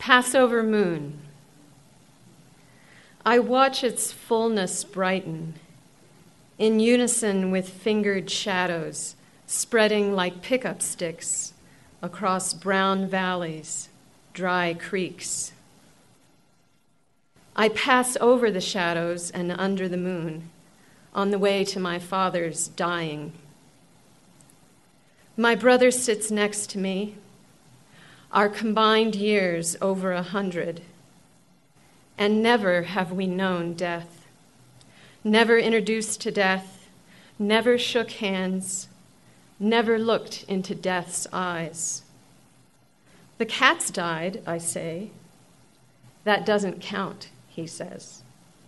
Passover moon. I watch its fullness brighten, in unison with fingered shadows spreading like pickup sticks across brown valleys, dry creeks. I pass over the shadows and under the moon on the way to my father's dying. My brother sits next to me, our combined years over 100, and never have we known death, never introduced to death, never shook hands, never looked into death's eyes. The cats died, I say. That doesn't count, he says.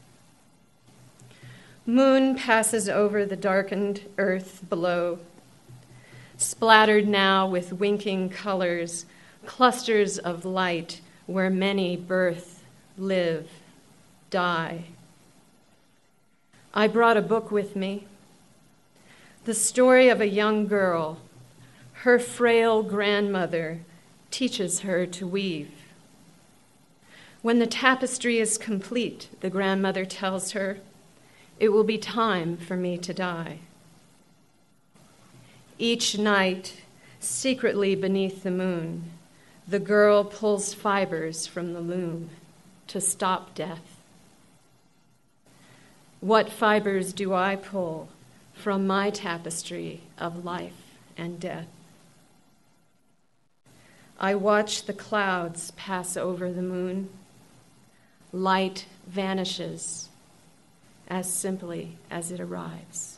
Moon passes over the darkened earth below, splattered now with winking colors, clusters of light where many birth, live, die. I brought a book with me, the story of a young girl. Her frail grandmother teaches her to weave. When the tapestry is complete, the grandmother tells her, it will be time for me to die. Each night, secretly beneath the moon, the girl pulls fibers from the loom to stop death. What fibers do I pull from my tapestry of life and death? I watch the clouds pass over the moon. Light vanishes as simply as it arrives.